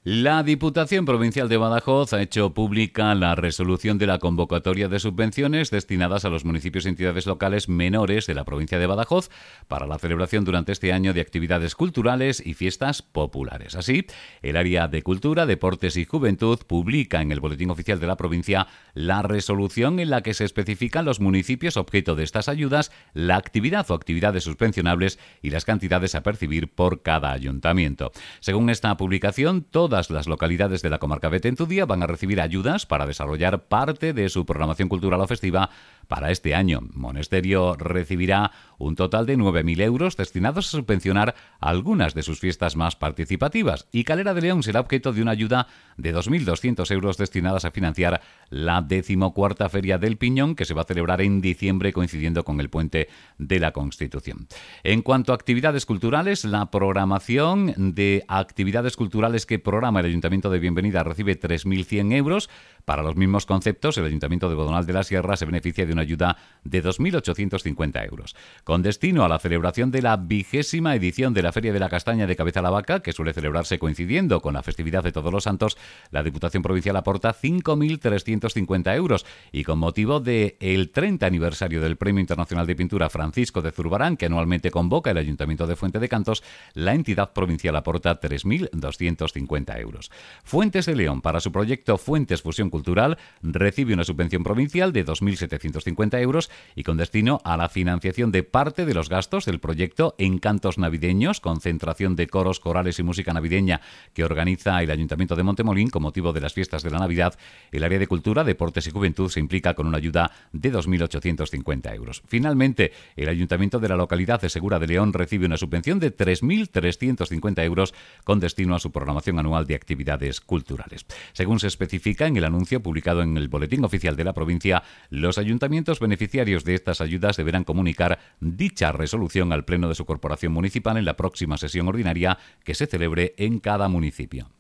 La Diputación Provincial de Badajoz ha hecho pública la resolución de la convocatoria de subvenciones destinadas a los municipios y entidades locales menores de la provincia de Badajoz para la celebración durante este año de actividades culturales y fiestas populares. Así, el área de Cultura, Deportes y Juventud publica en el Boletín Oficial de la provincia la resolución en la que se especifican los municipios objeto de estas ayudas, la actividad o actividades subvencionables y las cantidades a percibir por cada ayuntamiento. Según esta publicación, todas las localidades de la comarca Betentudía van a recibir ayudas para desarrollar parte de su programación cultural o festiva para este año. Monesterio recibirá un total de 9.000 euros destinados a subvencionar algunas de sus fiestas más participativas, y Calera de León será objeto de una ayuda de 2.200 euros destinadas a financiar la 14ª Feria del Piñón, que se va a celebrar en diciembre coincidiendo con el Puente de la Constitución. En cuanto a actividades culturales, la programación de actividades culturales que programa el Ayuntamiento de Bienvenida recibe 3.100 euros. Para los mismos conceptos, el Ayuntamiento de Bodonal de la Sierra se beneficia de una ayuda de 2.850 euros. Con destino a la celebración de la 20ª edición de la Feria de la Castaña de Cabeza la Vaca, que suele celebrarse coincidiendo con la festividad de Todos los Santos, la Diputación Provincial aporta 5.350 euros. Y con motivo del 30 aniversario del Premio Internacional de Pintura Francisco de Zurbarán, que anualmente convoca el Ayuntamiento de Fuente de Cantos, la entidad provincial aporta 3.250 euros. Fuentes de León, para su proyecto Fuentes Fusión Cultural, recibe una subvención provincial de 2.750 euros y con destino a la financiación de parte de los gastos del proyecto Encantos Navideños, concentración de coros, corales y música navideña que organiza el Ayuntamiento de Montemolín con motivo de las fiestas de la Navidad. El área de Cultura, Deportes y Juventud se implica con una ayuda de 2.850 euros. Finalmente, el Ayuntamiento de la localidad de Segura de León recibe una subvención de 3.350 euros con destino a su programación anual de actividades culturales. Según se especifica en el anuncio publicado en el Boletín Oficial de la provincia, los ayuntamientos beneficiarios de estas ayudas deberán comunicar dicha resolución al Pleno de su corporación municipal en la próxima sesión ordinaria que se celebre en cada municipio.